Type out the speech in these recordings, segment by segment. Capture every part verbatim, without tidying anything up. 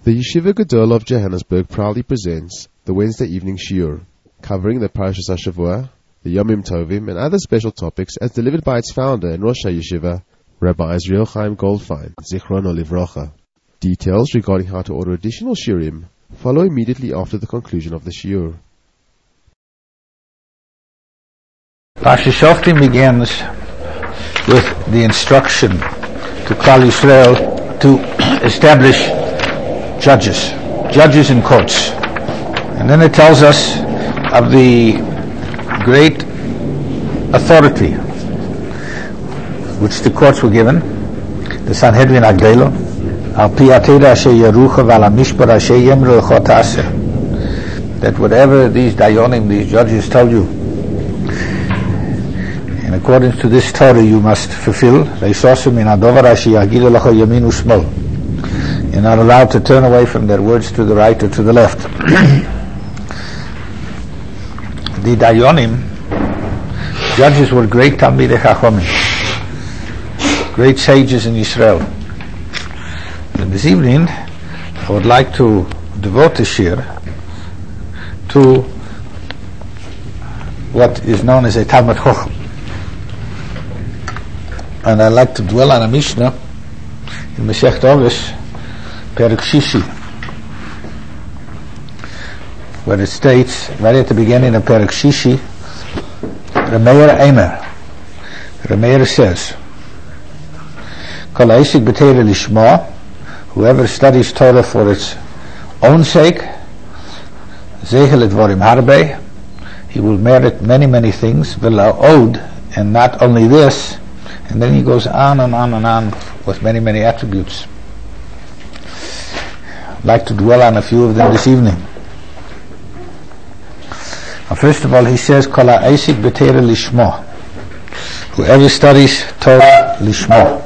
The Yeshiva Gadol of Johannesburg proudly presents the Wednesday evening shiur, covering the Parashas HaShavua, the Yomim Tovim, and other special topics as delivered by its founder and Rosh HaYeshiva, Rabbi Israel Chaim Goldfein, Zichrono Livrocha. Details regarding how to order additional shiurim follow immediately after the conclusion of the shiur. Parashas Shoftim begins with the instruction to Klal Yisrael to establish judges, judges in courts. And then it tells us of the great authority which the courts were given, the Sanhedrin Agdelo, al pi ateda asher yerucha v'al hamishpar asher yemru lecho ta'aseh, that whatever these dayonim, these judges tell you, in accordance to this Torah you must fulfill. Leisosu min hadovar asher yagidu lecho yamin u'shmol. You're not allowed to turn away from their words to the right or to the left. The Dayonim, judges, were great Talmidei Chachomim, great sages in Israel. And this evening, I would like to devote the shiur to what is known as a Talmud Chacham. And I'd like to dwell on a Mishnah in Masechet Avos, Perek Shishi, where it states, right at the beginning of Perek Shishi, Rameir Eimer, Rameir says, Kol ha'isik b'Torah lishma, whoever studies Torah for its own sake, Zeichel dvarim harbe, he will merit many, many things, v'la od, and not only this, and then he goes on and on and on with many, many attributes. I'd like to dwell on a few of them this evening. Now, first of all, he says, Kol ha'isik b'Torah lishma, whoever studies Torah lishma.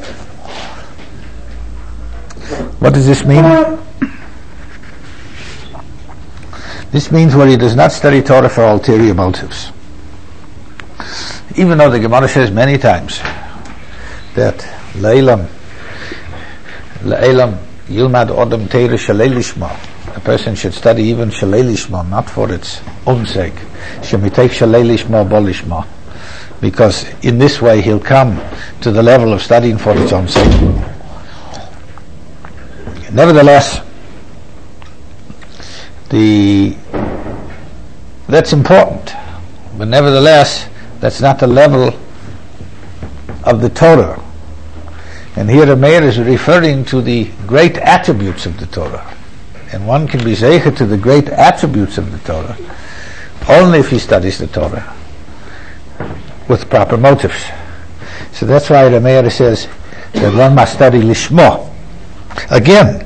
What does this mean? This means where he does not study Torah for ulterior motives. Even though the Gemara says many times that Leilam, Leilam, Yilmad Odom Teira Shalei Lishma. A person should study even Shalei Lishma, not for its own sake. Shemitech Shalei Lishma Bo Lishma. Because in this way he'll come to the level of studying for its own sake. Nevertheless, the that's important. But nevertheless, that's not the level of the Torah. And here the Meir is referring to the great attributes of the Torah. And one can be zeicher to the great attributes of the Torah only if he studies the Torah with proper motives. So that's why the Meir says that one must study lishma. Again,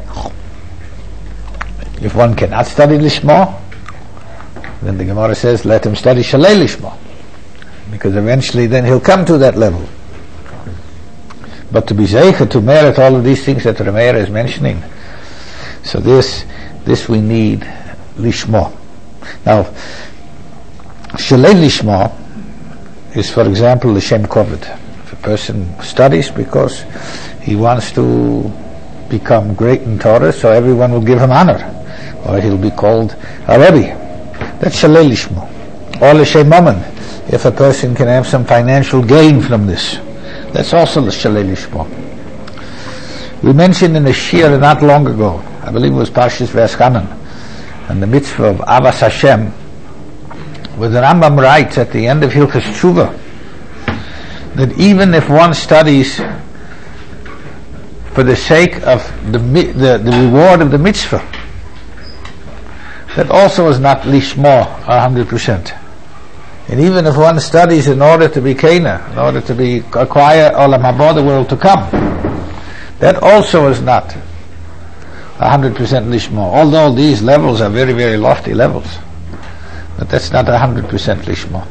if one cannot study lishma, then the Gemara says let him study shalei lishma, because eventually then he'll come to that level. But to be zeicher, to merit all of these things that the Meir is mentioning, so this this we need lishma. Now, shalei lishma is, for example, l'shem koved. If a person studies because he wants to become great in Torah, so everyone will give him honor, or he'll be called a Rebbe. That's shalei lishma. Or l'shem mammon, if a person can have some financial gain from this, that's also the Shalei Lishma. We mentioned in the shiur not long ago, I believe it was Parshas V'Eschanan, and the mitzvah of Avas Hashem, where the Rambam writes at the end of Hilchos Tshuva that even if one studies for the sake of the, the, the reward of the mitzvah, that also is not Lishma a hundred percent. And even if one studies in order to be Kana, in order to be acquire Olam Haba, the world to come, that also is not a hundred percent lishma. Although these levels are very, very lofty levels, but that's not a hundred percent lishma.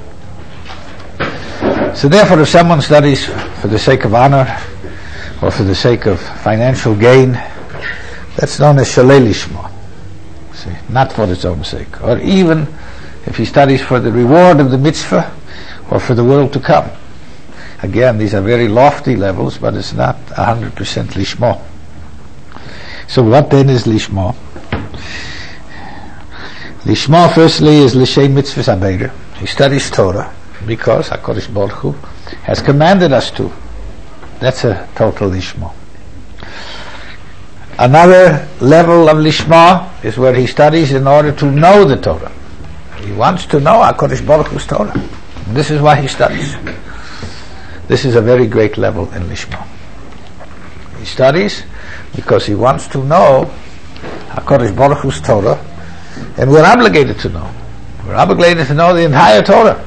So therefore, if someone studies for the sake of honor or for the sake of financial gain, that's known as shalei lishma. See, not for its own sake, or even if he studies for the reward of the mitzvah or for the world to come. Again, these are very lofty levels, but it's not one hundred percent lishma. So what then is lishma? Lishma, firstly, is L'shem mitzvahs habeira. He studies Torah because HaKadosh Baruch Hu has commanded us to. That's a total Lishma. Another level of Lishma is where he studies in order to know the Torah. He wants to know HaKadosh Baruch Hu's Torah. And this is why he studies. This is a very great level in Lishma. He studies because he wants to know HaKadosh Baruch Hu's Torah, and we're obligated to know. We're obligated to know the entire Torah.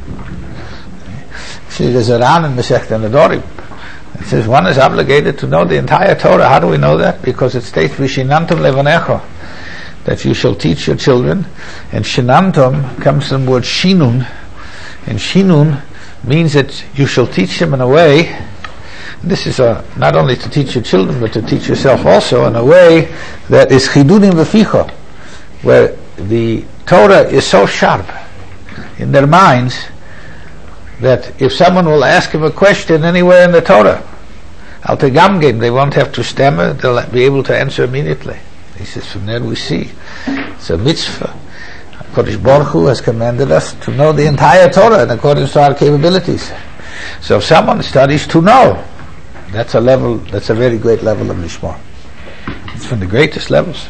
See, there's a Ran in Masechta Nedarim. It says one is obligated to know the entire Torah. How do we know that? Because it states, Vishinantum levanecha, that you shall teach your children. And Shinantum comes from the word Shinun. And Shinun means that you shall teach them in a way, this is a, not only to teach your children, but to teach yourself also, in a way that is chidudim v'ficha, where the Torah is so sharp in their minds that if someone will ask him a question anywhere in the Torah, al tegamgim, they won't have to stammer, they'll be able to answer immediately. He says, from there we see it's a mitzvah. HaKadosh Baruch Hu has commanded us to know the entire Torah in accordance to our capabilities. So if someone studies to know, that's a level, that's a very great level of Lishma. It's from the greatest levels.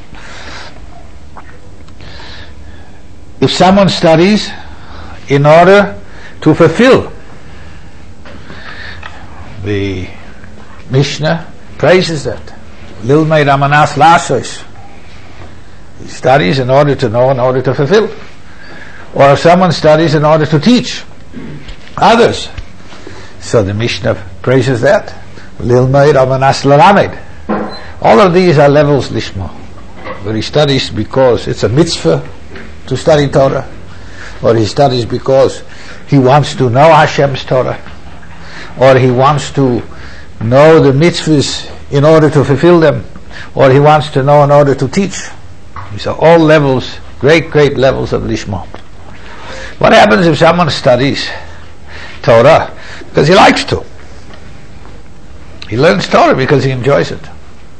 If someone studies in order to fulfill, the Mishnah praises that. Lilmei Ramanas Lasos. He studies in order to know, in order to fulfill. Or if someone studies in order to teach others, so the Mishnah praises that. Lilmei Ramanas Lalamed. All of these are levels Lishma, where he studies because it's a mitzvah to study Torah, or he studies because he wants to know Hashem's Torah, or he wants to know the mitzvahs in order to fulfill them, or he wants to know in order to teach. These are all levels, great, great levels of Lishma. What happens if someone studies Torah because he likes to? He learns Torah because he enjoys it.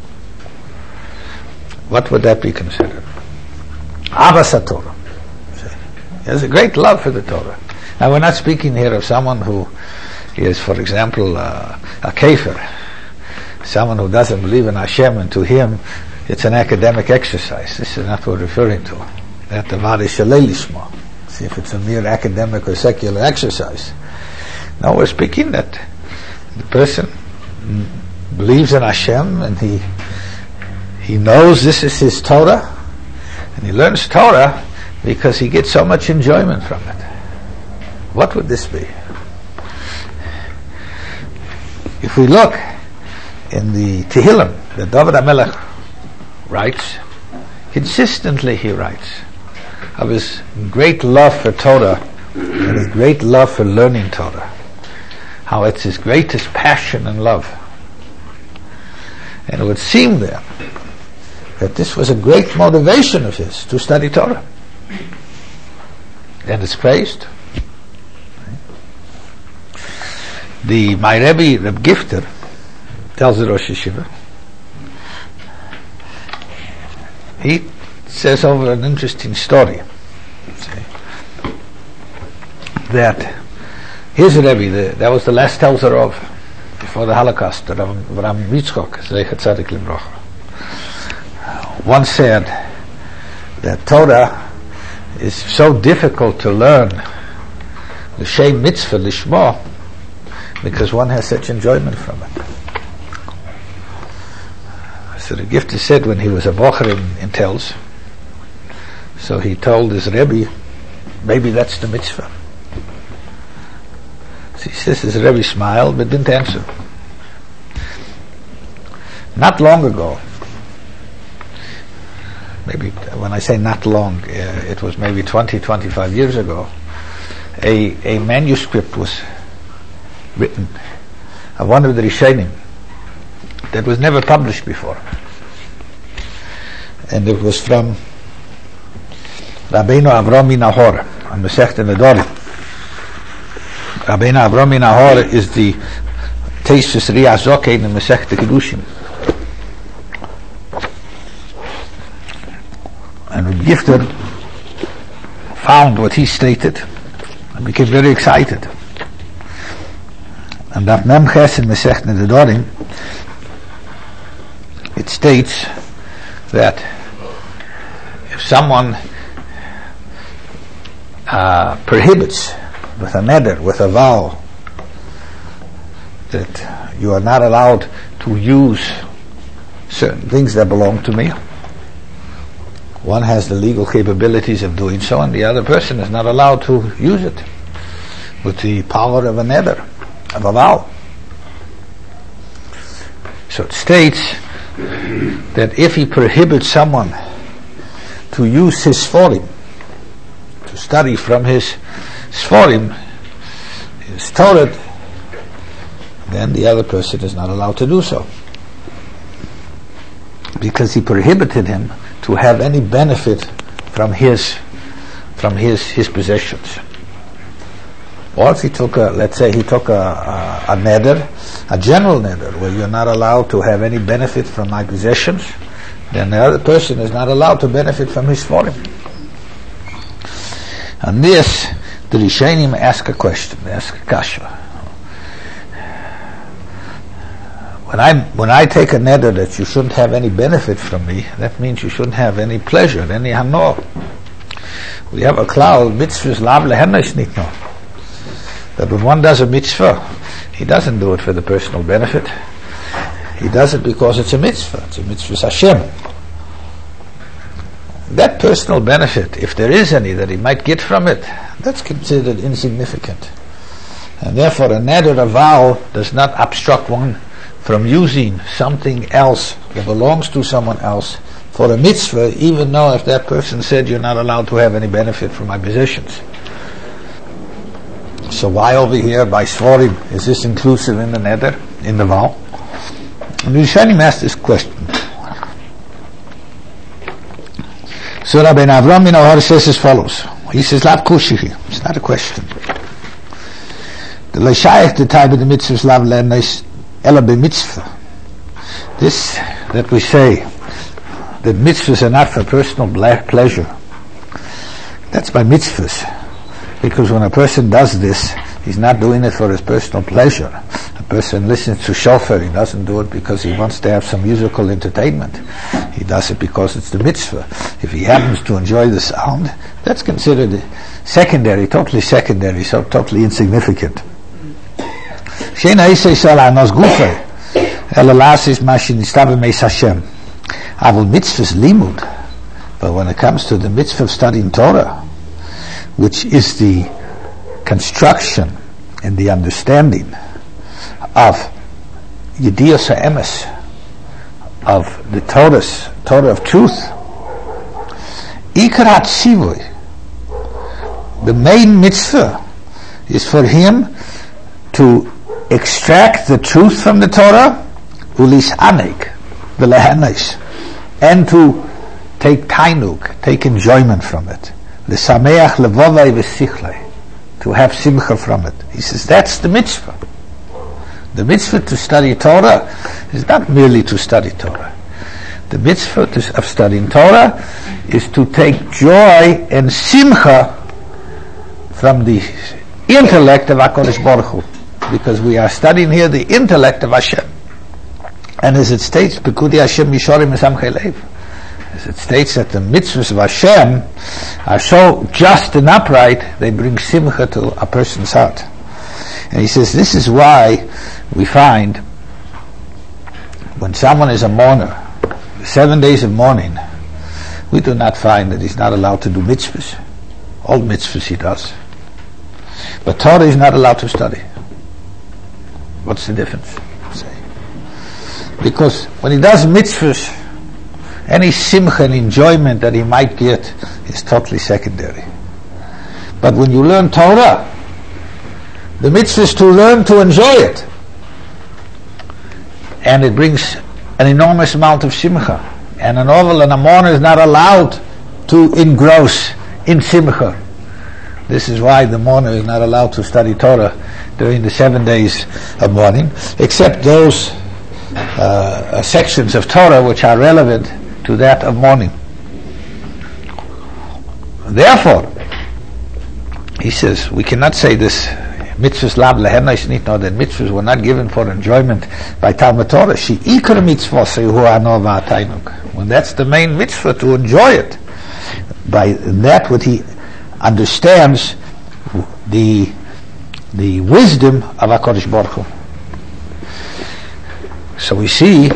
What would that be considered? Avas Torah. He has a great love for the Torah. Now we're not speaking here of someone who is, for example, uh, a kafir, someone who doesn't believe in Hashem, and to him it's an academic exercise. This is not what we're referring to. That the Vade Shalei Lishma. See if it's a mere academic or secular exercise. No, we're speaking that the person believes in Hashem, and he he knows this is his Torah, and he learns Torah because he gets so much enjoyment from it. What would this be? If we look in the Tehillim that David HaMelech writes, consistently he writes of his great love for Torah and his great love for learning Torah, how it's his greatest passion and love. And it would seem there that this was a great motivation of his to study Torah. And it's praised. The my Rebbe, Reb Gifter, tells the Rosh Yeshiva, he says over an interesting story, see, that his Rebbe, the, that was the last Telzer of before the Holocaust, the Ram Yitzchok, Zeichet Tzadik Livrocha, once said that Torah is so difficult to learn, the Shem Mitzvah Lishma, because one has such enjoyment from it. So the Gifter said when he was a bocher in, in Telz, so he told his Rebbe, maybe that's the mitzvah. So he says his Rebbe smiled but didn't answer. Not long ago, maybe when I say not long, uh, it was maybe twenty, twenty-five years ago, a, a manuscript was written of one of the Rishonim that was never published before, and it was from Rabbeinu Avram Nahor on Masechta Nedarim. Rabbeinu Avram Nahor is the Tesis Riyah Zokein in Masechta Kiddushin, and Reb Gifter found what he stated, I became very excited. And Daf Memches in Masechet Nedarim, it states that if someone uh, prohibits with a neder, with a vow, that you are not allowed to use certain things that belong to me, one has the legal capabilities of doing so, and the other person is not allowed to use it with the power of a neder, of a vow. So it states that if he prohibits someone to use his sforim, to study from his sforim, his Torah, then the other person is not allowed to do so, because he prohibited him to have any benefit from his from his his possessions. Or if he took a, let's say he took a, a, a neder, a general neder, where you're not allowed to have any benefit from my possessions, then the other person is not allowed to benefit from his sforim. On this, the Rishonim ask a question, they ask a kasha. When I when I take a neder that you shouldn't have any benefit from me, that means you shouldn't have any pleasure, any hanor. We have a klal, mitzvahs lav lehenesh nitno. That when one does a mitzvah, he doesn't do it for the personal benefit. He does it because it's a mitzvah. It's a mitzvah Hashem. That personal benefit, if there is any that he might get from it, that's considered insignificant. And therefore a neder, a vow, does not obstruct one from using something else that belongs to someone else for a mitzvah, even though if that person said you're not allowed to have any benefit from my possessions. So why over here by Sforim is this inclusive in the neder, in the vow? And the Rishonim asked this question. So Rabbi Avram bin Ahor says as follows. He says, Lav kushihi. It's not a question. The Leishayach the type of the mitzvahs lav le'nais ela b'mitzvah. This that we say that mitzvahs are not for personal pleasure, that's by mitzvahs. Because when a person does this, he's not doing it for his personal pleasure. A person listens to shofar, he doesn't do it because he wants to have some musical entertainment. He does it because it's the mitzvah. If he happens to enjoy the sound, that's considered secondary, totally secondary, so totally insignificant. Shein ha'isei sal ha'nos gufei, ela la'asis ma shenista b'meis Hashem. Avol mitzvahs limud. But when it comes to the mitzvah of studying Torah, which is the construction and the understanding of Yediyos HaEmes, of the Torah, Torah of truth, Ikar HaTzivoy, the main mitzvah is for him to extract the truth from the Torah, ulis anek, v'lehanesh, and to take tainuk, take enjoyment from it. L'sameach levovai v'sichlei, to have simcha from it. He says that's the mitzvah. The mitzvah to study Torah is not merely to study Torah. The mitzvah to, of studying Torah is to take joy and simcha from the intellect of HaKadosh Baruch Hu, because we are studying here the intellect of Hashem. And as it states, Pekudi Hashem Yishorim Mesamchei Lev, as it states that the mitzvahs of Hashem are so just and upright, they bring simcha to a person's heart. And he says this is why we find when someone is a mourner, the seven days of mourning, we do not find that he's not allowed to do mitzvahs. All mitzvahs he does. But Torah is not allowed to study. What's the difference? Say. Because when he does mitzvahs, any simcha and enjoyment that he might get is totally secondary. But when you learn Torah, the mitzvah is to learn to enjoy it. And it brings an enormous amount of simcha. And an oval and a mourner is not allowed to engross in simcha. This is why the mourner is not allowed to study Torah during the seven days of mourning, except those uh, sections of Torah which are relevant to that of mourning. Therefore, he says, we cannot say this mitzvahs lab lehenna is not, that mitzvahs were not given for enjoyment by Talmud Torah. She ikar mitzvah sehu anova tainuk. When that's the main mitzvah, to enjoy it. By that, what he understands the the wisdom of HaKadosh Baruch Hu. So we see,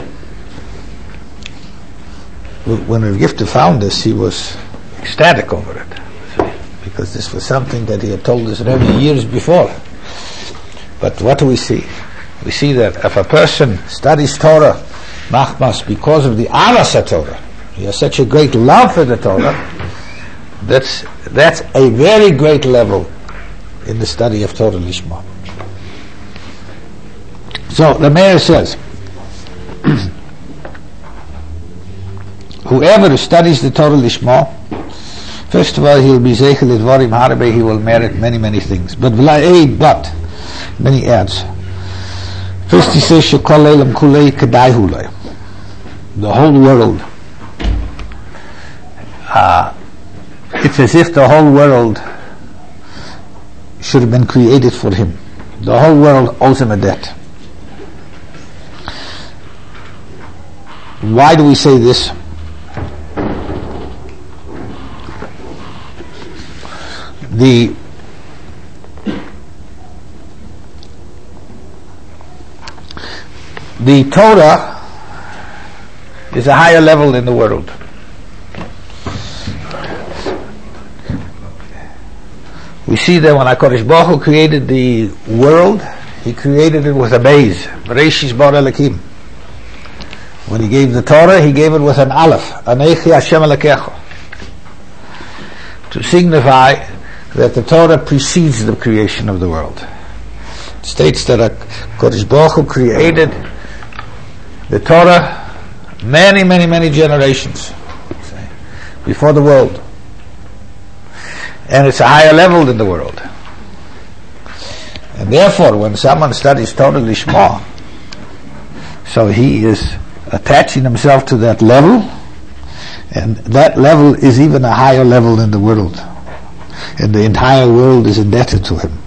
when Rav Gifter found this, he was ecstatic over it, because this was something that he had told us Rebbe years before. But what do we see? We see that if a person studies Torah, machmas, because of the aras Torah, he has such a great love for the Torah, that's that's a very great level in the study of Torah Lishma. So the Meir says, whoever studies the Torah Lishma, first of all, he will be zeichel lidvarim harbe, he will merit many, many things. But v'la'ei, but, then he adds, first he says, shekol eilam kulei kedai hulei, the whole world. Uh, it's as if the whole world should have been created for him. The whole world owes him a debt. Why do we say this? The the Torah is a higher level in the world. We see that when HaKadosh Baruch Hu created the world, He created it with a base. Bereshis bara Elokim. When He gave the Torah, He gave it with an aleph. Anechi Hashem Elokecha. To signify that the Torah precedes the creation of the world. It states that HaKadosh Baruch Hu created the Torah many, many, many generations before the world. And it's a higher level than the world. And therefore, when someone studies Torah Lishma, so he is attaching himself to that level, and that level is even a higher level than the world. And the entire world is indebted to him.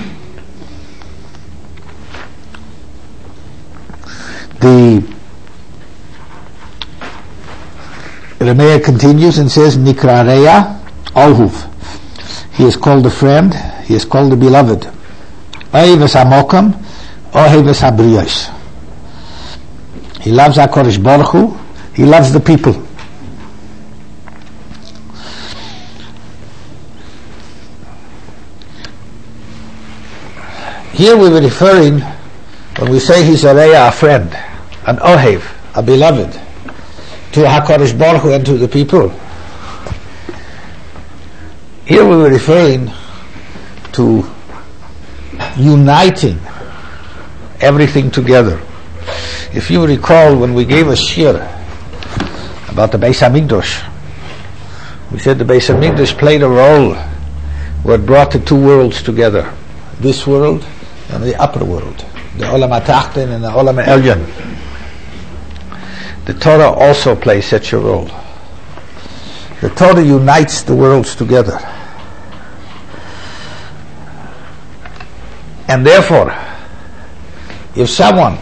The Rameya continues and says, Nikra Reya Ohuv. He is called a friend, he is called the beloved. Oheves HaMokam, Oheves HaBriyos. He loves HaKadosh Baruch Hu, he loves the people. Here we were referring, when we say he's a Reya, a friend, an Ohev, a beloved, to HaKadosh Baruch Hu and to the people. Here we were referring to uniting everything together. If you recall, when we gave a shir about the Beis HaMikdash, we said the Beis HaMikdash played a role where it brought the two worlds together, this world and the upper world, the Olam HaTachton and the Olam HaElyon. The Torah also plays such a role. The Torah unites the worlds together. And therefore, if someone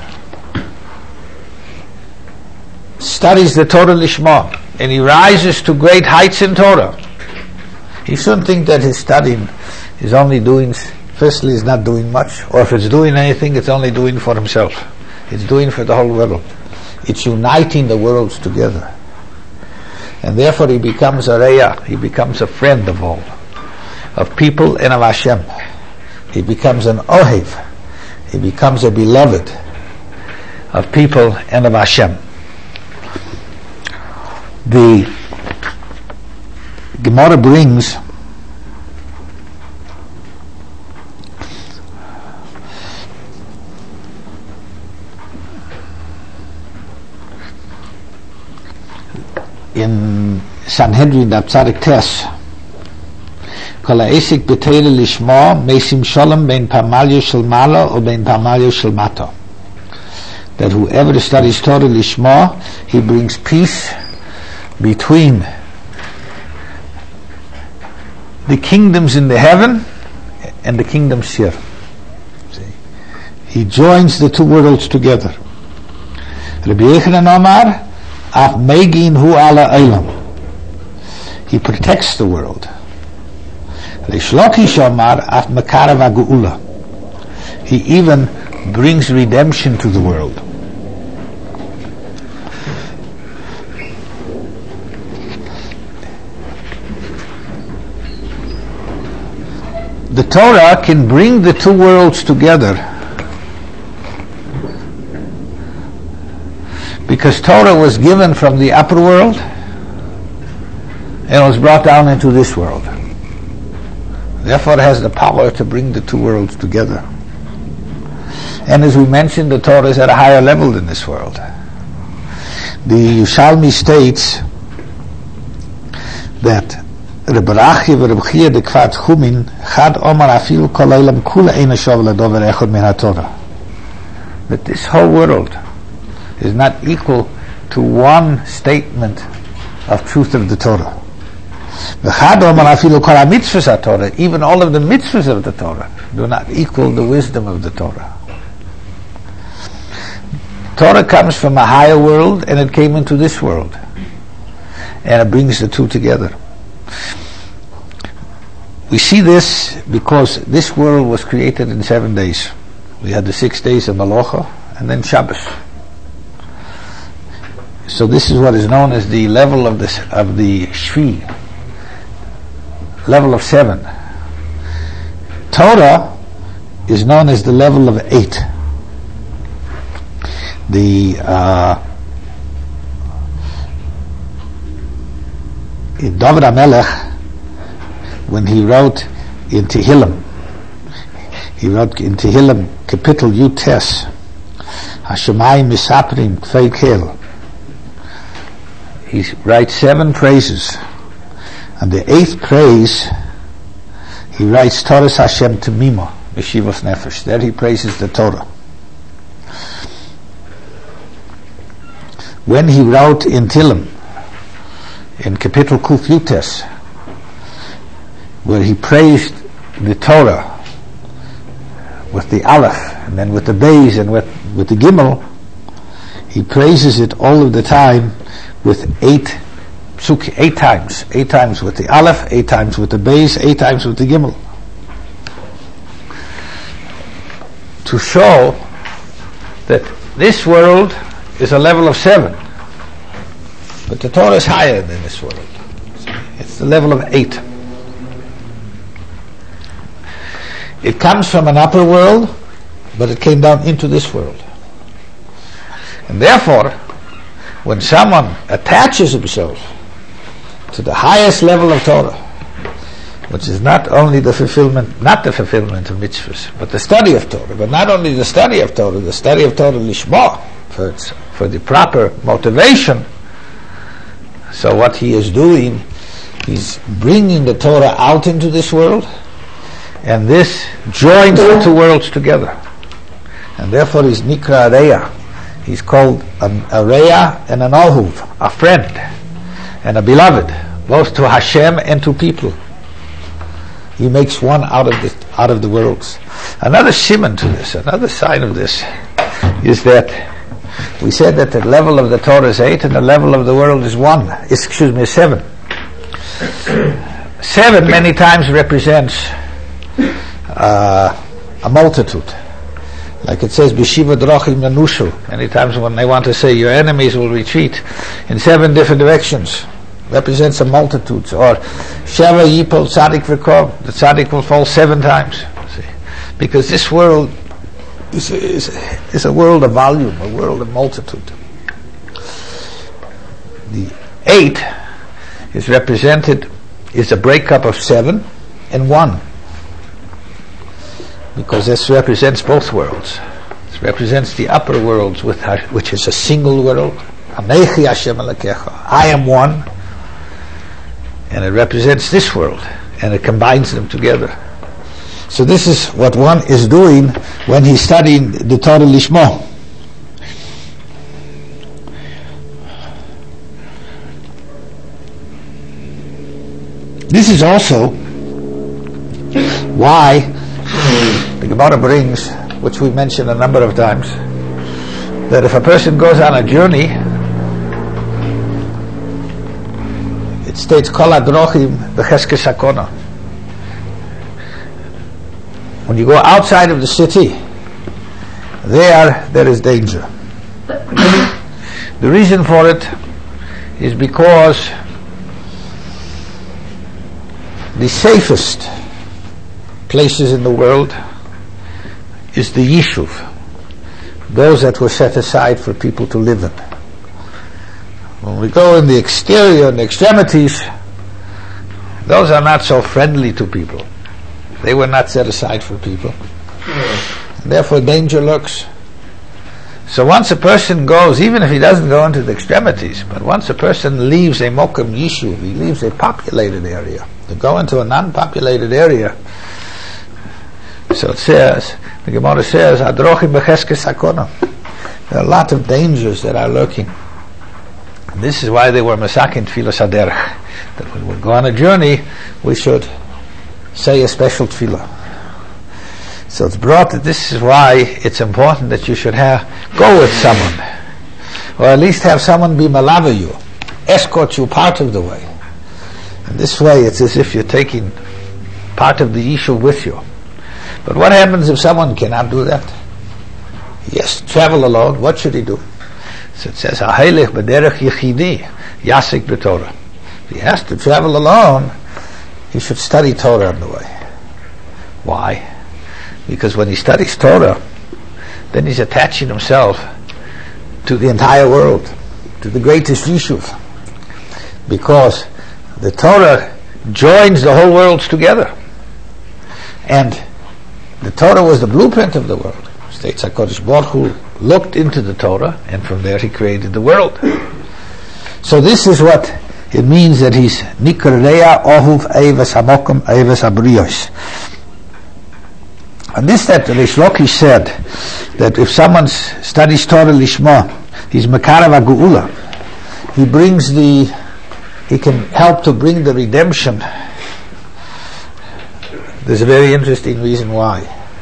studies the Torah Lishma and he rises to great heights in Torah, he shouldn't think that his studying is only doing, firstly, is not doing much, or if it's doing anything, it's only doing for himself. It's doing for the whole world. It's uniting the worlds together. And therefore he becomes a Reya, he becomes a friend of all, of people and of Hashem. He becomes an Ohev, he becomes a beloved of people and of Hashem. The Gemara brings in Sanhedrin Daf Tzadik Tes, Kol ha'esik b'Torah lishma mesim shalom bein pamalyo shel mala or bein pamalyo shel mata. That whoever studies Torah lishma, he brings peace between the kingdoms in the heaven and the kingdom shir. See? He joins the two worlds together. Rabbi Yochanan Omar, af megin hu ala eilam. He protects the world. Reish Lakish Omar, af mekarav ha'geula. He even brings redemption to the world. The Torah can bring the two worlds together because Torah was given from the upper world and it was brought down into this world. Therefore it has the power to bring the two worlds together. And as we mentioned, the Torah is at a higher level than this world. The Yerushalmi states that Reb Rachi v'Reb Chia de Kvat Chumin Chad Omar Afil Kol Eilam Kula Ein Shov Ladover Echad Min HaTorah. That this whole world is not equal to one statement of truth of the Torah. V'Chad Omar Afil Kol HaMitzvahs HaTorah. Even all of the mitzvahs of the Torah do not equal the wisdom of the Torah. Torah comes from a higher world and it came into this world. And it brings the two together. We see this because this world was created in seven days. We had the six days of Malacha and then Shabbos. So this is what is known as the level of the of the Shvi, level of seven. Torah is known as the level of eight. The uh, in David HaMelech, when he wrote in Tehillim, he wrote in Tehillim, Kapitel Yutes, Hashemayim Misaprim Kfei Kel. He writes seven praises, and the eighth praise, he writes Torah Hashem Temima, Yeshivos Nefesh. There he praises the Torah. When he wrote in Tehillim, in Kapitel Kuf Yutes, where he praised the Torah with the Aleph, and then with the Beis, and with, with the Gimel, he praises it all of the time with eight psuki, eight times. Eight times with the Aleph, eight times with the Beis, eight times with the Gimel. To show that this world is a level of seven. But the Torah is higher than this world. It's the level of eight. It comes from an upper world, but it came down into this world. And therefore, when someone attaches himself to the highest level of Torah, which is not only the fulfillment, not the fulfillment of mitzvahs, but the study of Torah, but not only the study of Torah, the study of Torah lishma, for, for the proper motivation. So what he is doing, he's bringing the Torah out into this world, and this joins the two worlds together. And therefore he's Nikra Areya. He's called a, a Reya and an Ahuv, a friend and a beloved, both to Hashem and to people. He makes one out of the out of the worlds. Another siman to this, another sign of this, is that we said that the level of the Torah is eight and the level of the world is one. Excuse me, seven. Seven many times represents uh, a multitude. Like it says, B'shiva drachim yanushu. Many times when they want to say your enemies will retreat in seven different directions, represents a multitude. Or Sheva yipol tzaddik v'kov. The tzaddik will fall seven times. See? Because this world is, is, is a world of volume, a world of multitude. The eight is represented, is a breakup of seven and one. Because this represents both worlds. This represents the upper worlds, with which is a single world. I am one. And it represents this world. And it combines them together. So this is what one is doing when he's studying the Torah Lishmo. This is also why The Gemara brings, which we mentioned a number of times, that if a person goes on a journey, it states Kol Hadrochim B'Cheskes Hakona. When you go outside of the city, there there is danger. The reason for it is because the safest places in the world is the Yishuv, those that were set aside for people to live in. When we go in the exterior and the extremities, those are not so friendly to people. They were not set aside for people. And therefore danger lurks. So once a person goes, even if he doesn't go into the extremities, but once a person leaves a Mokum Yishuv, he leaves a populated area, to go into a non-populated area. So it says, the Gemara says, Hadrochim B'Cheskes Hakona. There are a lot of dangers that are lurking. And this is why they were Masakin Tfilas Haderech. That when we go on a journey, we should say a special tefillah. So it's brought that this is why it's important that you should have go with someone, or at least have someone be malava you, escort you part of the way. And this way it's as if you're taking part of the issue with you. But what happens if someone cannot do that? Yes, travel alone. What should he do? So it says, "Ha'helech b'derech yechidi yasik b'Torah." If he has to travel alone, he should study Torah on the way. Why? Because when he studies Torah, then he's attaching himself to the entire world, to the greatest Yishuv. Because the Torah joins the whole worlds together. And the Torah was the blueprint of the world. States HaKadosh Baruch Hu looked into the Torah, and from there he created the world. So this is what it means that he's Nikar Rea Ohuv Eivas HaMokum Eivas HaBriyos. And this that Rish Lakish said, that if someone studies Torah Lishma, he's Mekarav HaGeula. He brings the, he can help to bring the redemption. There's a very interesting reason why.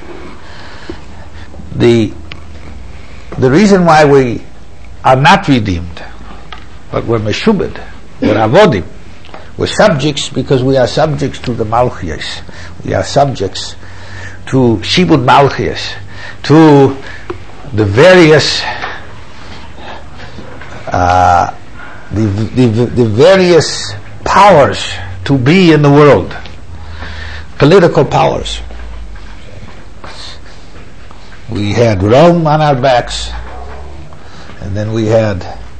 The, the reason why we are not redeemed, but we're Meshubed, we're Avodim, we're subjects because we are subjects to the Malchias. We are subjects to Shibud Malchias, to the various uh, the, the, the various powers to be in the world, political powers. We had Rome on our backs, and then we had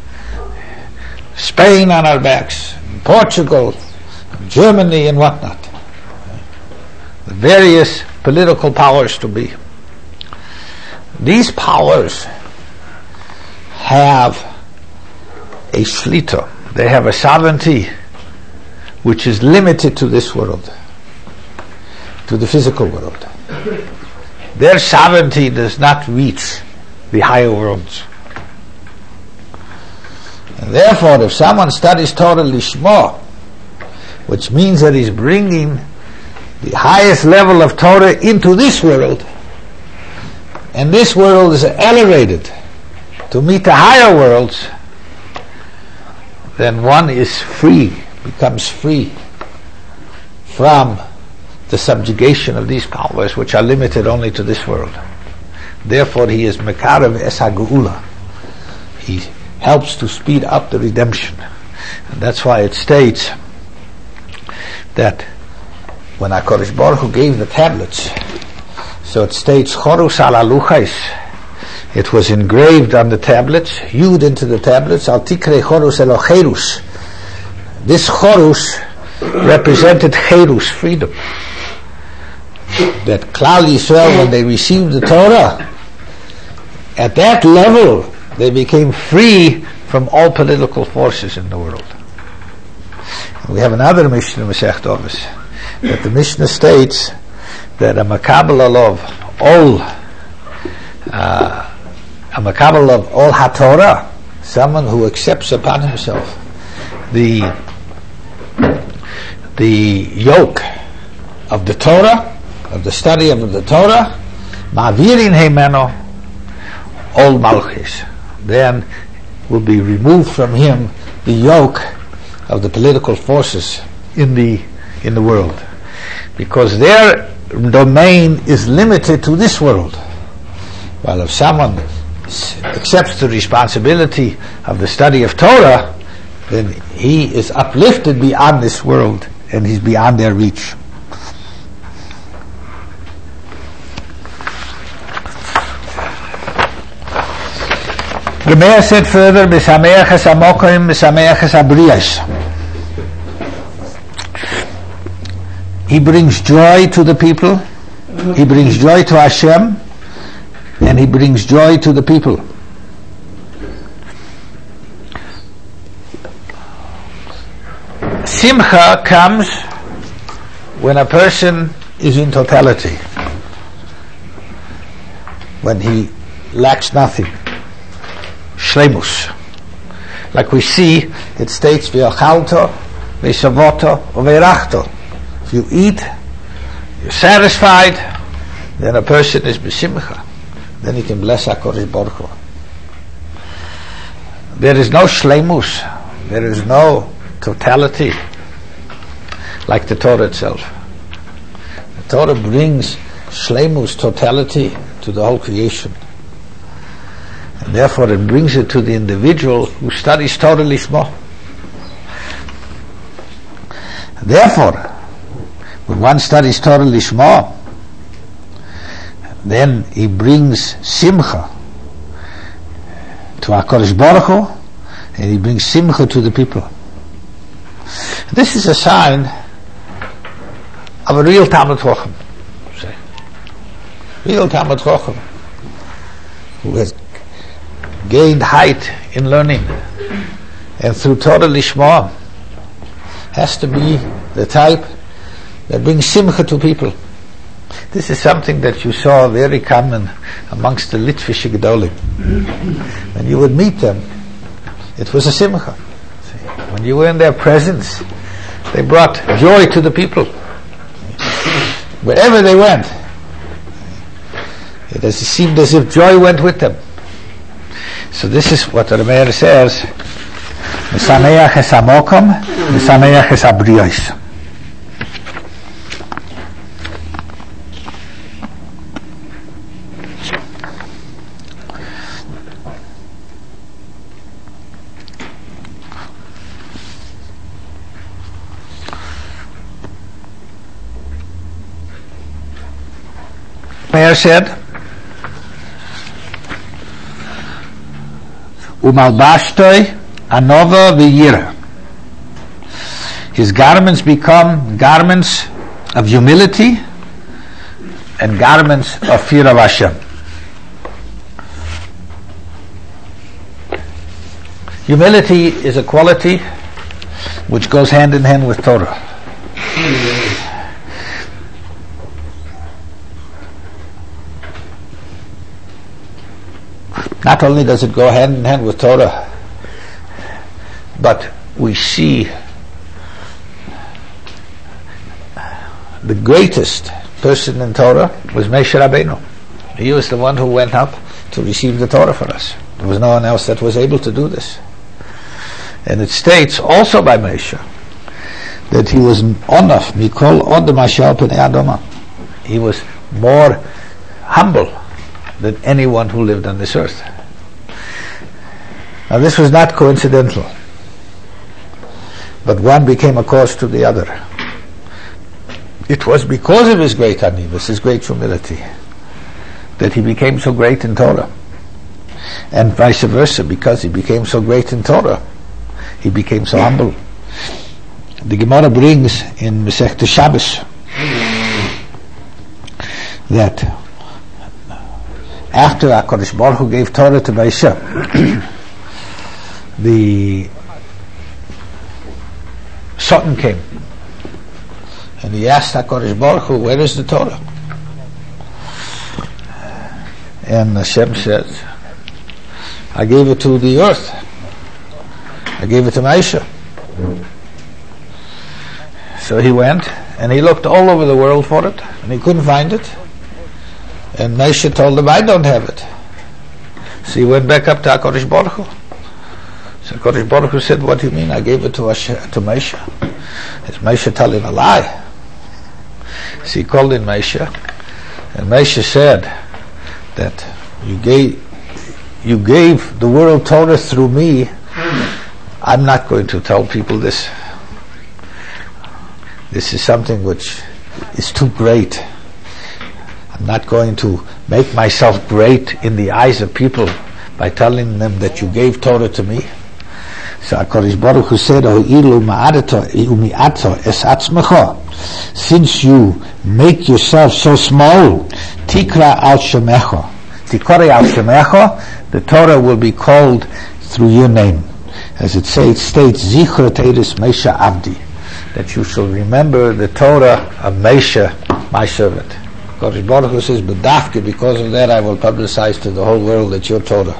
Spain on our backs, Portugal, Germany, and whatnot. The various political powers to be. These powers have a shlita. They have a sovereignty which is limited to this world, to the physical world. Their sovereignty does not reach the higher worlds. And therefore, if someone studies Torah Lishma, which means that he's bringing the highest level of Torah into this world, and this world is elevated to meet the higher worlds, then one is free, becomes free from the subjugation of these powers which are limited only to this world. Therefore he is Mekarev Es HaGeula. He helps to speed up the redemption. And that's why it states that when HaKadosh Baruch Hu gave the tablets, so it states Chorus al Aluchais, it was engraved on the tablets, Yud into the tablets, Al Tikre Chorus Elocherus. This Chorus represented Cherus, freedom. That Klal Yisrael, when they received the Torah, at that level they became free from all political forces in the world. And we have another Mishnah in Masechet Avos, that the Mishnah states that a makabel of all uh, a makabel of all HaTorah, someone who accepts upon himself the the yoke of the Torah, of the study of the Torah, ma'avirin heimeno ol malchus. Then will be removed from him the yoke of the political forces in the in the world, because their domain is limited to this world. While if someone s- accepts the responsibility of the study of Torah, then he is uplifted beyond this world and he's beyond their reach. The Meir said further, "B'sameach es hamokim, b'sameach es habriyos." He brings joy to the people, he brings joy to Hashem, and he brings joy to the people. Simcha comes when a person is in totality, when he lacks nothing. Shleimus. Like we see, it states, V'yachalto, v'savoto, v'erachto. If you eat, you're satisfied, then a person is b'simcha. Then he can bless HaKadosh Baruch Hu. There is no shleimus. There is no totality like the Torah itself. The Torah brings shleimus, totality, to the whole creation. And therefore it brings it to the individual who studies Torah Lishma. Therefore, when one studies Torah Lishma, then he brings simcha to HaKadosh Baruch Hu, and he brings simcha to the people. This is a sign of a real Talmid Chacham. Real Talmid Chacham who has gained height in learning, and through Torah Lishma has to be the type that brings simcha to people. This is something that you saw very common amongst the Litvish Gedolim. When you would meet them, it was a simcha. When you were in their presence, they brought joy to the people. Wherever they went, it seemed as if joy went with them. So this is what the Meir says, Mesameach es hamokom, mesameach es habriyos. Meir said, Umalbashtoi anova v'yira. His garments become garments of humility and garments of fear of Hashem. Humility is a quality which goes hand in hand with Torah. Not only does it go hand in hand with Torah, but we see the greatest person in Torah was Moshe Rabbeinu. He was the one who went up to receive the Torah for us. There was no one else that was able to do this. And it states also by Moshe that he was onaf mikol od mashal pnei adama. He was more humble than anyone who lived on this earth. Now this was not coincidental, but one became a cause to the other. It was because of his great anivus, his great humility, that he became so great in Torah, and vice versa. Because he became so great in Torah, he became so humble. The Gemara brings in Masechta Shabbos that after HaKadosh Baruch Hu gave Torah to Moshe, the Satan came and he asked HaKadosh Baruch Hu, where is the Torah? And Hashem says, I gave it to the earth. I gave it to Moshe. So he went and he looked all over the world for it, and he couldn't find it. And Moshe told him, I don't have it. So he went back up to HaKadosh Baruch Hu. So HaKadosh Baruch Hu said, what do you mean? I gave it to, Ash- to Moshe. Is Moshe telling a lie? So he called in Moshe, and Moshe said that you gave, you gave the world Torah through me. I'm not going to tell people this. This is something which is too great. I'm not going to make myself great in the eyes of people by telling them that you gave Torah to me. So HaKadosh Baruch Hu said, since you make yourself so small, Tikra al Shemecha. Tikore al Shemecha, the Torah will be called through your name. As it says, states, Zichra Teres Moshe Avdi, that you shall remember the Torah of Moshe, my servant. HaKadosh Baruch Hu says, but dafke, because of that I will publicize to the whole world that your Torah.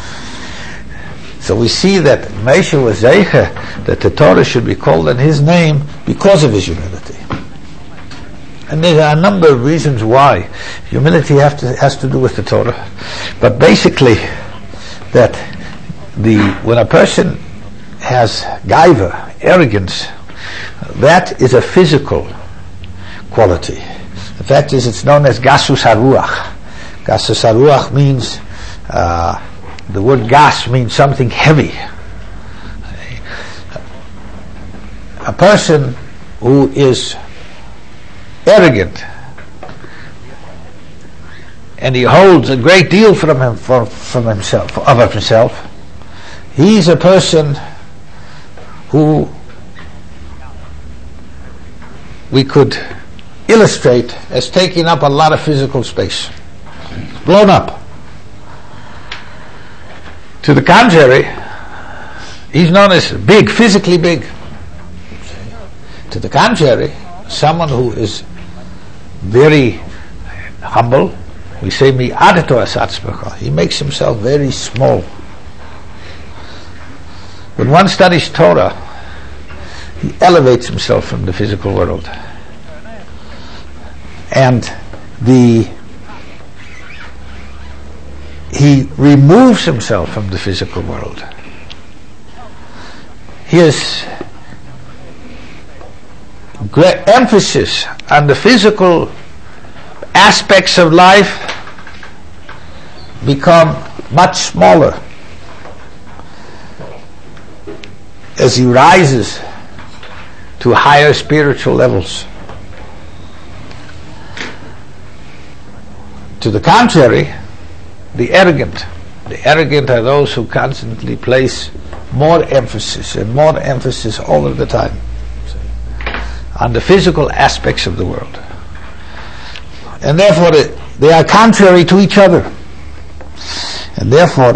So we see that Moshe was zeicher that the Torah should be called in his name because of his humility. And there are a number of reasons why humility have to, has to do with the Torah. But basically, that the when a person has gaiva, arrogance, that is a physical quality. The fact is, it's known as gasus haruach. Gasus haruach means uh, the word gas means something heavy. A person who is arrogant and he holds a great deal from him, for, from himself, of himself, he's a person who we could illustrate as taking up a lot of physical space, blown up. To the contrary, he's known as big, physically big. To the contrary, someone who is very humble, we say mi'adato asatzmecha, he makes himself very small. When one studies Torah, he elevates himself from the physical world. And the he removes himself from the physical world. His great emphasis on the physical aspects of life become much smaller as he rises to higher spiritual levels. To the contrary, the arrogant, the arrogant are those who constantly place more emphasis and more emphasis all of the time on the physical aspects of the world. And therefore they are contrary to each other. And therefore,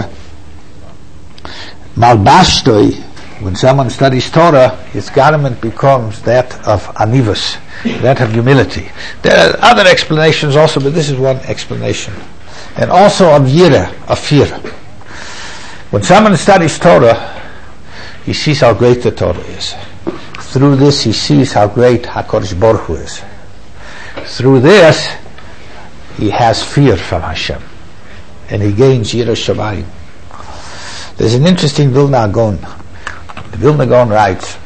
malbashtoi, when someone studies Torah, his garment becomes that of anivus, that of humility. There are other explanations also, but this is one explanation. And also of yira, of fear. When someone studies Torah, he sees how great the Torah is. Through this he sees how great HaKadosh Baruch Hu is. Through this he has fear from Hashem, and he gains yira shamayim. There's an interesting Vilna Gaon. The Vilna Gaon writes,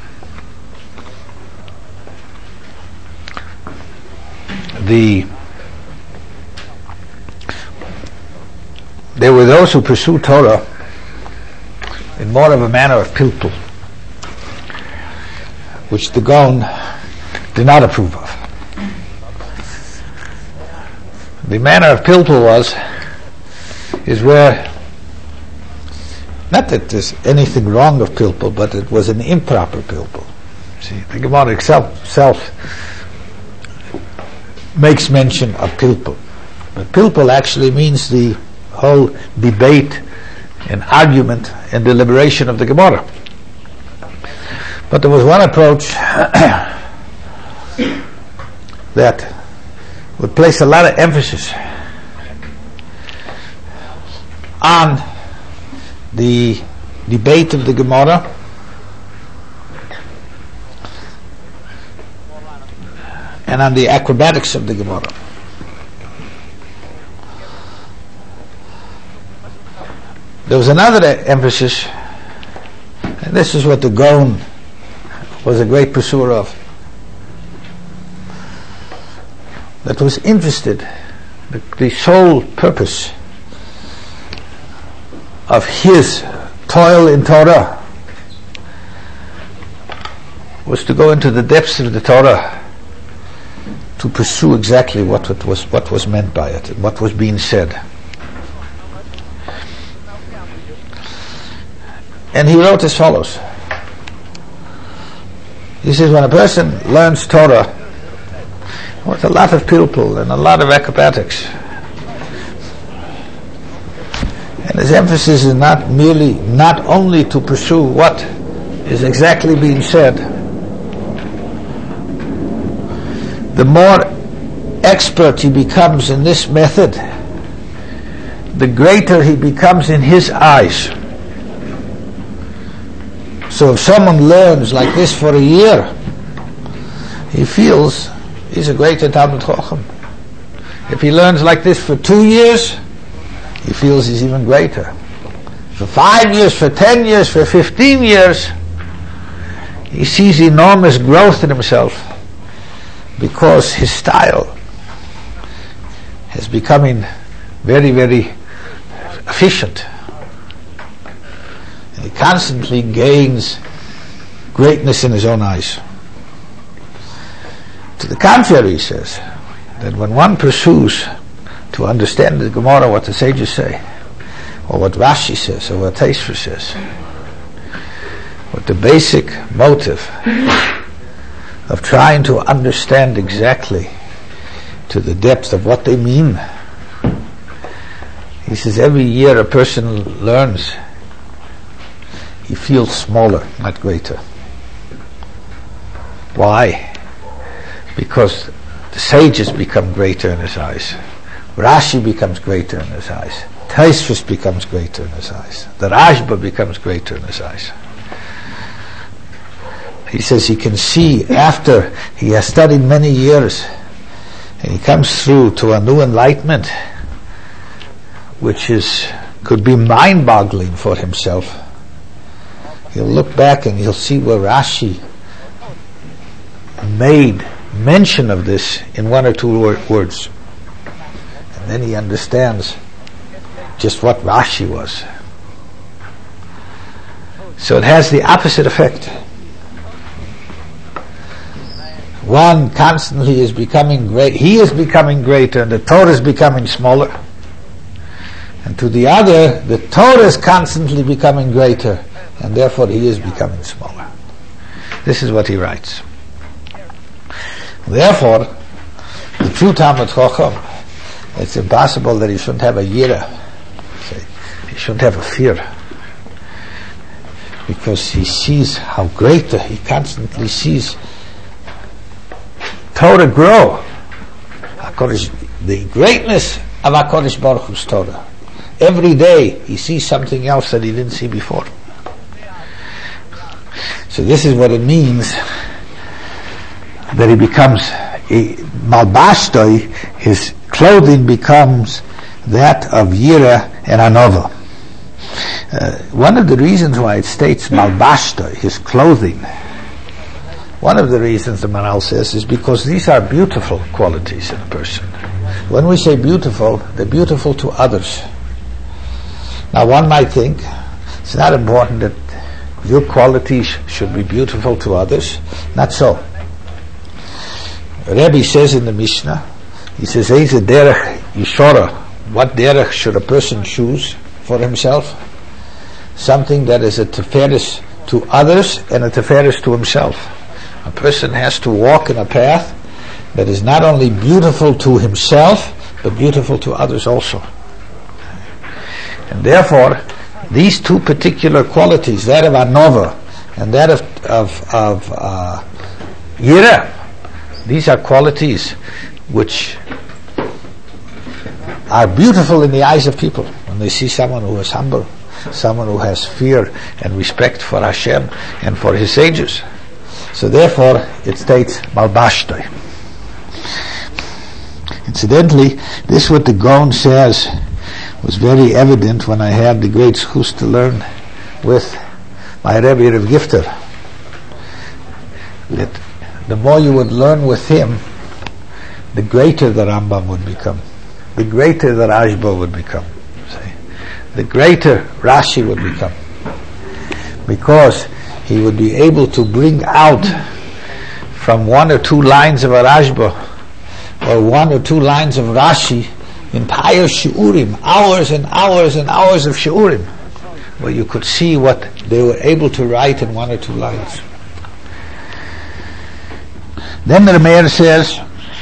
the there were those who pursued Torah in more of a manner of pilpul, which the Gaon did not approve of. The manner of pilpul was, is where, not that there's anything wrong of pilpul, but it was an improper pilpul. See, the Gemara itself, itself makes mention of pilpul. But pilpul actually means the whole debate and argument and deliberation of the Gemara. But there was one approach that would place a lot of emphasis on the debate of the Gemara and on the acrobatics of the Gemara. There was another emphasis, and this is what the Gaon was a great pursuer of, that was interested, the, the sole purpose of his toil in Torah was to go into the depths of the Torah to pursue exactly what it was, what was meant by it, and what was being said. And he wrote as follows. He says, when a person learns Torah with a lot of pilpul and a lot of acrobatics, and his emphasis is not merely, not only to pursue what is exactly being said, the more expert he becomes in this method, the greater he becomes in his eyes. So if someone learns like this for a year, he feels he's a greater Talmid Chacham. If he learns like this for two years, he feels he's even greater. For five years, for ten years, for fifteen years, he sees enormous growth in himself, because his style is becoming very, very efficient. And he constantly gains greatness in his own eyes. To the contrary, he says, that when one pursues to understand the Gemara, what the sages say, or what Rashi says, or what Tosfos says, what the basic motive of trying to understand exactly to the depth of what they mean, he says every year a person learns, he feels smaller, not greater. Why? Because the sages become greater in his eyes. Rashi becomes greater in his eyes. Tosfos becomes greater in his eyes. The Rashba becomes greater in his eyes. He says he can see after he has studied many years, and he comes through to a new enlightenment, which is could be mind-boggling for himself. He'll look back and he'll see where Rashi made mention of this in one or two wor- words. And then he understands just what Rashi was. So it has the opposite effect. One constantly is becoming great, he is becoming greater, and the Torah is becoming smaller. And to the other, the Torah is constantly becoming greater, and therefore he is becoming smaller. This is what he writes. Therefore, the true Talmid Chacham, it's impossible that he shouldn't have a yira. He shouldn't have a fear. Because he sees how greater, he constantly sees Torah grow. HaKadosh, the greatness of HaKadosh Baruch Hu's Torah. Every day he sees something else that he didn't see before. So this is what it means that he becomes a malbashtoi, his clothing becomes that of Yira and Anova. Uh, one of the reasons why it states malbashtoi, his clothing, one of the reasons the Maharal says is because these are beautiful qualities in a person. When we say beautiful, they're beautiful to others. Now one might think it's not important that your qualities should be beautiful to others. Not so. Rebbe says in the Mishnah, he says, Eize derech yishora, what derech should a person choose for himself? Something that is a teferis to others and a teferis to himself. A person has to walk in a path that is not only beautiful to himself, but beautiful to others also. And therefore, these two particular qualities, that of Anova and that of of, of uh, Yira, these are qualities which are beautiful in the eyes of people. When they see someone who is humble, someone who has fear and respect for Hashem and for His sages. So therefore, it states Malbashtoi. Incidentally, this what the Gaon says was very evident when I had the great schus to learn with my Rebbe Rav Gifter. That the more you would learn with him, the greater the Rambam would become, the greater the Rashba would become, see? The greater Rashi would become, because he would be able to bring out from one or two lines of a Rashba or one or two lines of Rashi entire shiurim, hours and hours and hours of shiurim, where you could see what they were able to write in one or two lines. Then the Meir says,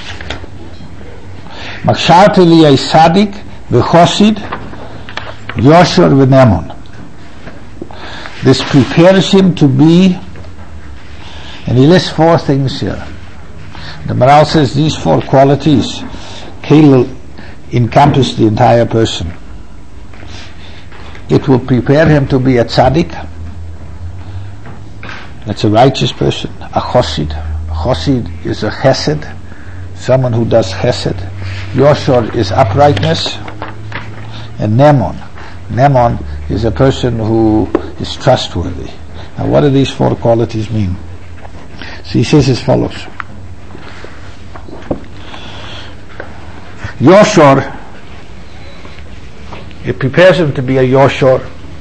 Maksharti li sadik v'chosid Yoshor v'nemon. This prepares him to be, and he lists four things here. The Maral says these four qualities Kalel encompass the entire person. It will prepare him to be a tzaddik, that's a righteous person, a chosid. A chosid is a chesed, someone who does chesed. Yoshor is uprightness, and nemon. Nemon is a person who is trustworthy. Now what do these four qualities mean? So he says as follows. Yoshor, it prepares him to be a Yoshor.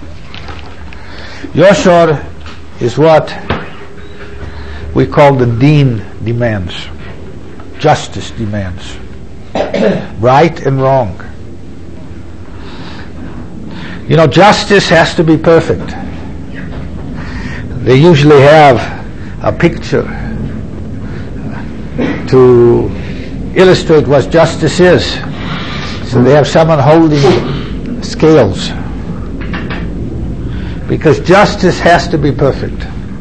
Yoshor is what we call the deen demands. Justice demands. Right and wrong. You know, justice has to be perfect. They usually have a picture to illustrate what justice is. So they have someone holding scales. Because justice has to be perfect.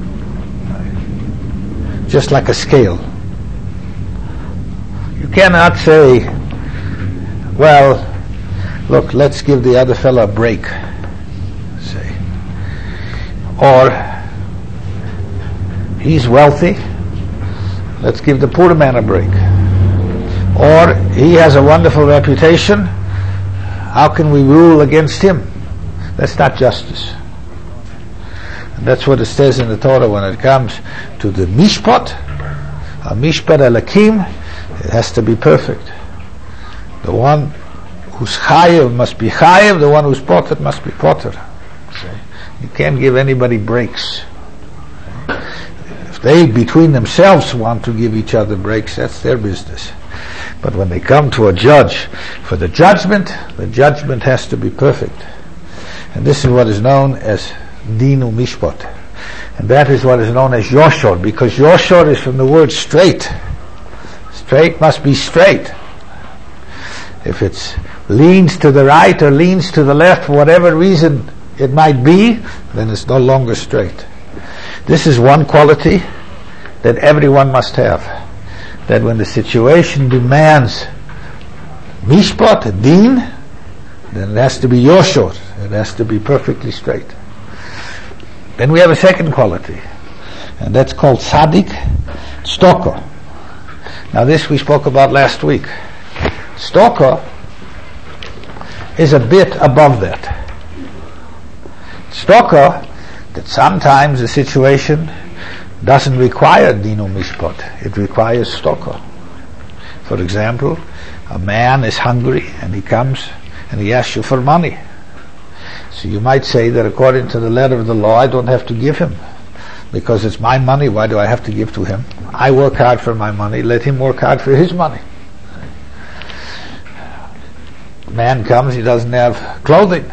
Just like a scale. You cannot say, well, look, let's give the other fellow a break. Say. Or, he's wealthy, let's give the poor man a break. Or, he has a wonderful reputation, how can we rule against him? That's not justice. And that's what it says in the Torah when it comes to the mishpat, a mishpat elakim, it has to be perfect. The one who's chayev must be chayev, the one who's potter must be potter. You can't give anybody breaks. If they between themselves want to give each other breaks, that's their business. But when they come to a judge for the judgment, the judgment has to be perfect. And this is what is known as dinu mishpat. And that is what is known as yoshor, because yoshor is from the word straight. Straight must be straight. If it leans to the right or leans to the left, for whatever reason it might be, then it's no longer straight. This is one quality that everyone must have. That when the situation demands mishpat, a deen, then it has to be yoshor. It has to be perfectly straight. Then we have a second quality, and that's called tzaddik tzedakah. Now this we spoke about last week. Tzedakah is a bit above that. Tzedakah, that sometimes the situation doesn't require dinu mishpat. It requires tzedakah. For example, a man is hungry and he comes and he asks you for money. So you might say that according to the letter of the law, I don't have to give him. Because it's my money, why do I have to give to him? I work hard for my money, let him work hard for his money. Man comes, he doesn't have clothing.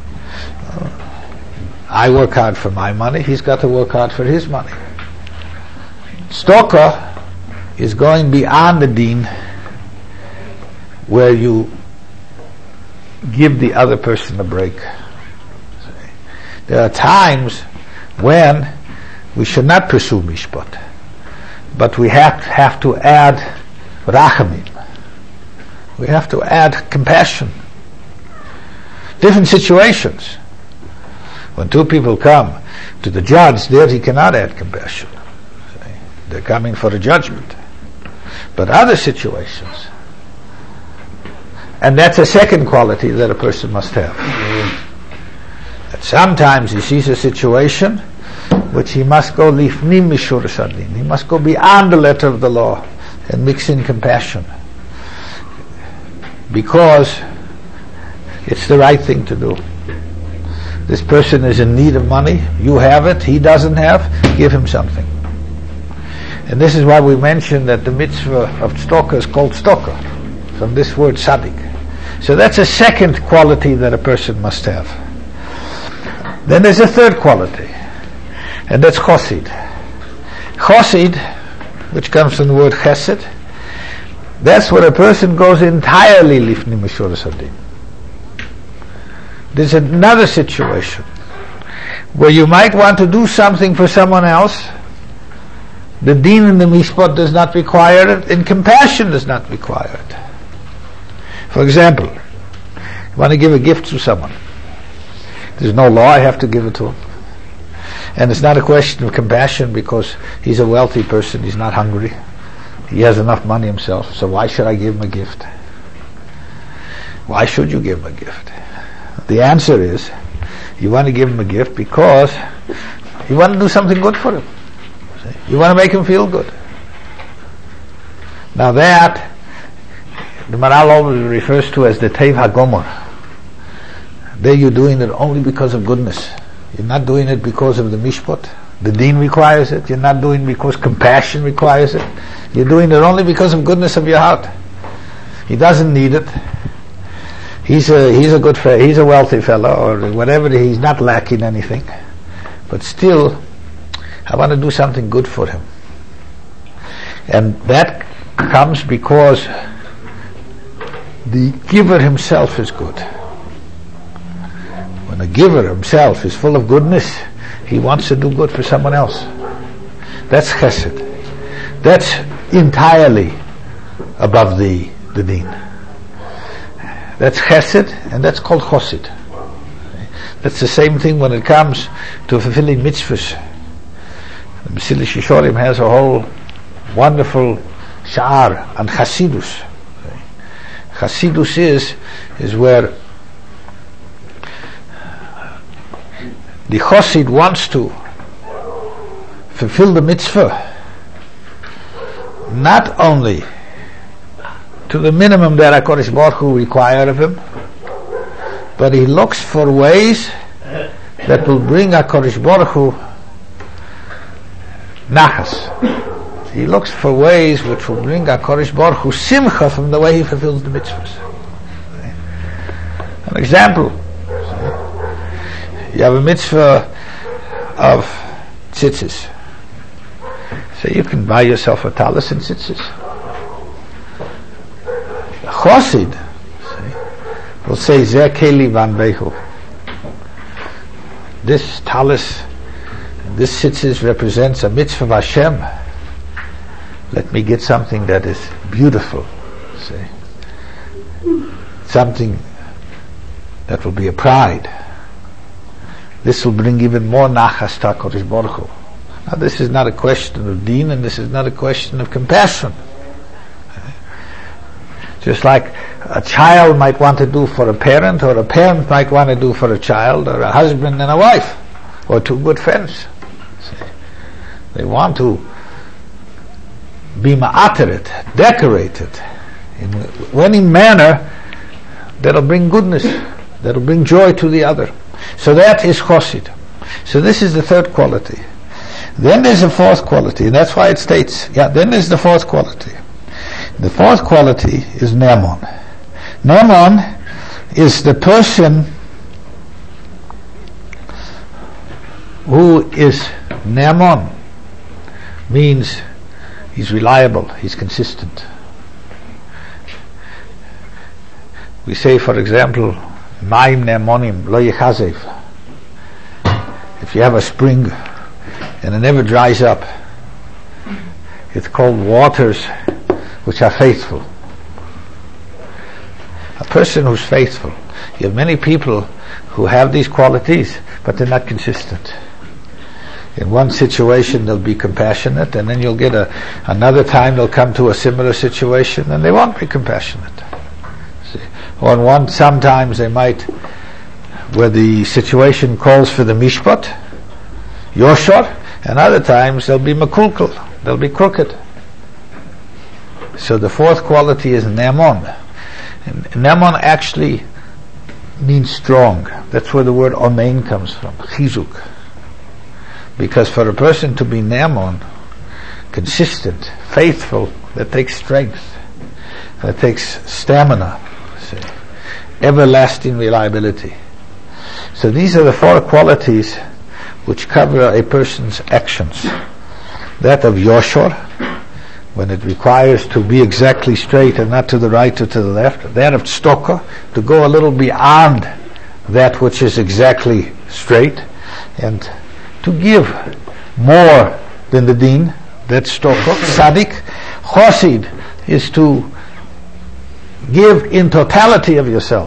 I work hard for my money, he's got to work hard for his money. Tzedakah is going beyond the deen, where you give the other person a break. There are times when we should not pursue mishpat, but we have, have to add rachamim. We have to add compassion. Different situations. When two people come to the judge, there he cannot add compassion. They're coming for a judgment. But other situations, And that's a second quality that a person must have. That sometimes he sees a situation which he must go lifnim mishuras hadin. He must go beyond the letter of the law and mix in compassion, because it's the right thing to do. This person is in need of money, you have it, he doesn't have, give him something. And this is why we mentioned that the mitzvah of tzedakah is called tzedakah, from this word tzaddik. So that's a second quality that a person must have. Then there's a third quality, and that's chosid. Chosid, which comes from the word chesed, that's where a person goes entirely lifnim mishuras hadin. There's another situation where you might want to do something for someone else. The deen and the mishpat does not require it, and compassion does not require it. For example, you want to give a gift to someone. There's no law, I have to give it to him. And it's not a question of compassion because he's a wealthy person, he's not hungry, he has enough money himself, so why should I give him a gift? Why should you give him a gift? The answer is, you want to give him a gift because you want to do something good for him. You want to make him feel good. Now that, the Maral always refers to as the Tev HaGomor. There you're doing it only because of goodness. You're not doing it because of the mishpat. The deen requires it. You're not doing it because compassion requires it. You're doing it only because of goodness of your heart. He doesn't need it. He's a he's a good fe- he's a wealthy fellow or whatever. He's not lacking anything, but still, I want to do something good for him. And that comes because the giver himself is good. When a giver himself is full of goodness, he wants to do good for someone else. That's chesed. That's entirely above the the deen. That's chesed, and that's called chosid. That's the same thing when it comes to fulfilling mitzvahs. The Mesilas Yesharim has a whole wonderful sha'ar on Chasidus. Chasidus is is where the chosid wants to fulfill the mitzvah not only to the minimum that HaKadosh Baruch Hu require of him, but he looks for ways that will bring HaKadosh Baruch Hu nachas. He looks for ways which will bring HaKadosh Baruch Hu simcha from the way he fulfills the mitzvahs. An example, you have a mitzvah of tzitzis. So you can buy yourself a talis and tzitzis. Chosid will say, Zeh keli van behu. This talis, this tzitzis represents a mitzvah of Hashem. Let me get something that is beautiful, say, something that will be a pride. This will bring even more nachas to HaKadosh Baruch Hu. Now this is not a question of deen, and this is not a question of compassion. Just like a child might want to do for a parent, or a parent might want to do for a child, or a husband and a wife, or two good friends. See? They want to be ma'ateret, decorated, in any manner that'll bring goodness, that'll bring joy to the other. So that is chosid. So this is the third quality. Then there's a fourth quality, and that's why it states, yeah, then there's the fourth quality. The fourth quality is Ne'eman. Ne'eman is the person who is Ne'eman, means he's reliable, he's consistent. We say, for example, Ma'im Ne'emanim lo yechazev. If you have a spring and it never dries up, it's called waters which are faithful. A person who's faithful. You have many people who have these qualities, but they're not consistent. In one situation they'll be compassionate, and then you'll get a another time they'll come to a similar situation and they won't be compassionate. See? On one, sometimes they might, where the situation calls for the mishpat, yoshor, and other times they'll be makulkal, they'll be crooked. So the fourth quality is nemon. And nemon actually means strong. That's where the word omein comes from, chizuk. Because for a person to be nemon, consistent, faithful, that takes strength, that takes stamina, say, everlasting reliability. So these are the four qualities which cover a person's actions. That of yoshor, when it requires to be exactly straight and not to the right or to the left. That of tzedakah, to go a little beyond that which is exactly straight, and to give more than the deen. That's tzedakah. Tzaddik, chosid, is to give in totality of yourself,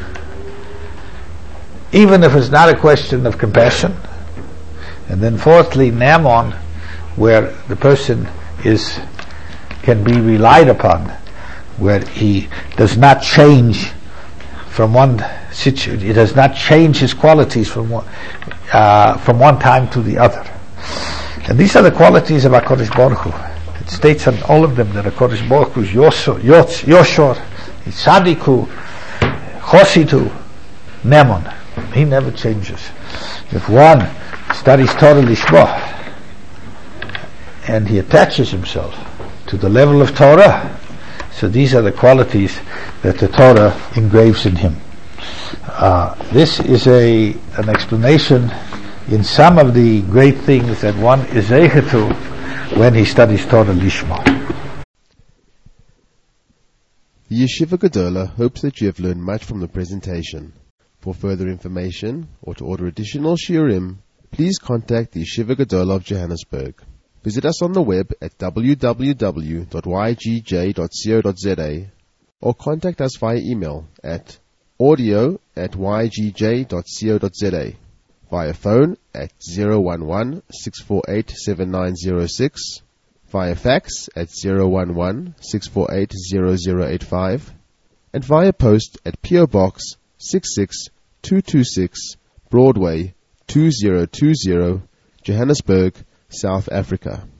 even if it's not a question of compassion. And then fourthly, namon, where the person is can be relied upon, where he does not change from one situation, he does not change his qualities from one, uh, from one time to the other. And these are the qualities of HaKadosh Baruch Hu. It states on all of them that HaKadosh Baruch Hu is Yoshor, Yoshor, Tzadiku, Chositu, Nemon. He never changes. If one studies Torah Lishma and he attaches himself to the level of Torah, so these are the qualities that the Torah engraves in him. Uh, this is a an explanation in some of the great things that one is zeicher to when he studies Torah Lishma. The Yeshiva Gedola hopes that you have learned much from the presentation. For further information or to order additional shiurim, please contact the Yeshiva Gedola of Johannesburg. Visit us on the web at w w w dot y g j dot co dot z a or contact us via email at audio at y g j dot co dot z a, via phone at zero one one, six four eight, seven nine zero six, via fax at zero one one, six four eight, zero zero eight five, and via post at P O Box six six two two six, Broadway two zero two zero, Johannesburg, South Africa.